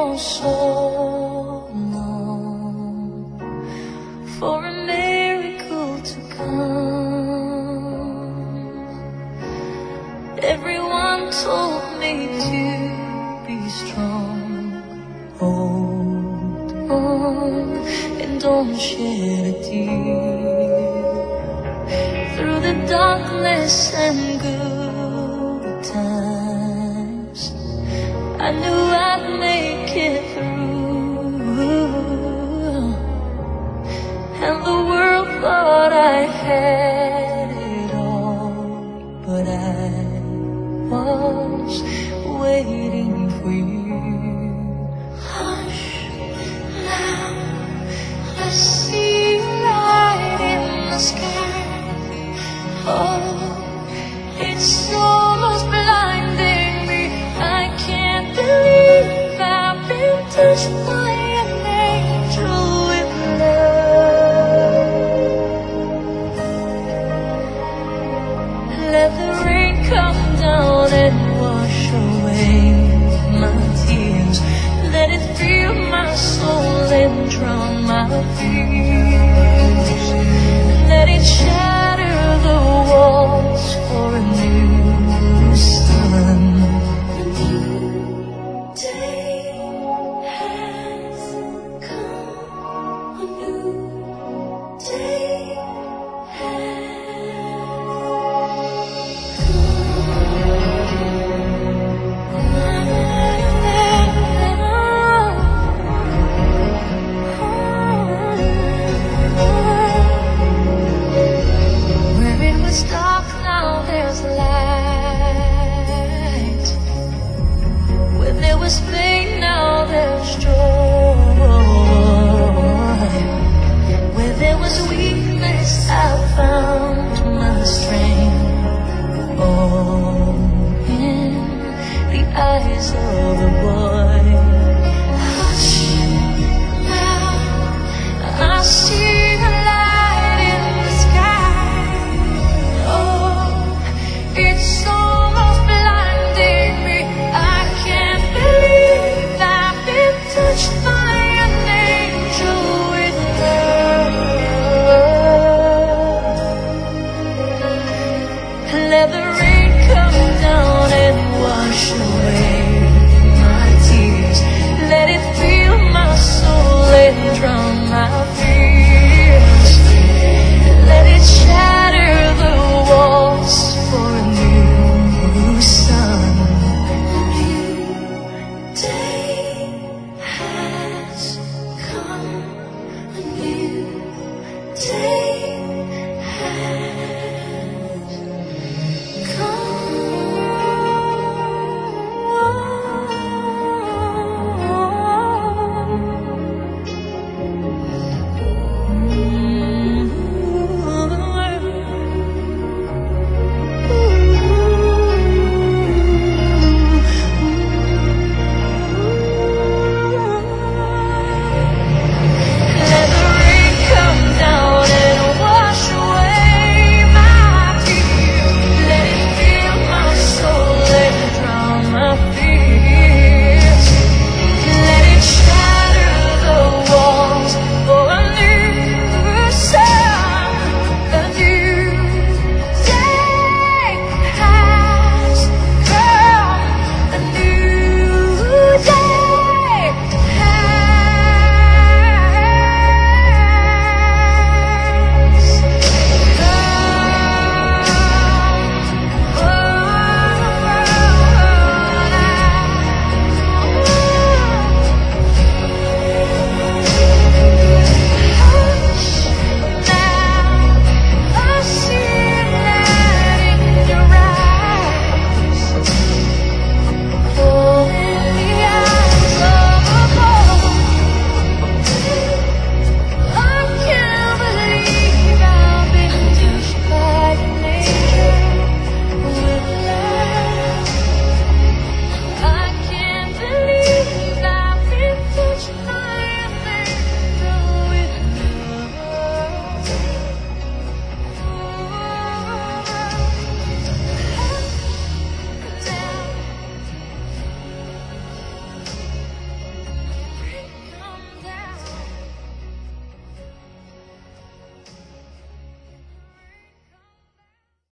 for so long for a miracle to come. Everyone told me to be strong. Hold on and don't shed a tear. Through the darkness and good times, I knew I'd make it through. And the world thought I had it all, but I was waiting for you. Hush, now I see a light in the sky. Oh, it's almost blinding me. I can't believe I've been touched by an angel with love. Let the rain come down and wash away my tears. Let it fill my soul and drown my fears. Let it shatter the walls for a new sun. A new day has come. A new day was pain, now there's joy. Where there was weakness, I found my strength. All in the eyes of a boy. Hush, now I see a light in the sky. Oh, it's almost blinding me. I can't believe I've been touched by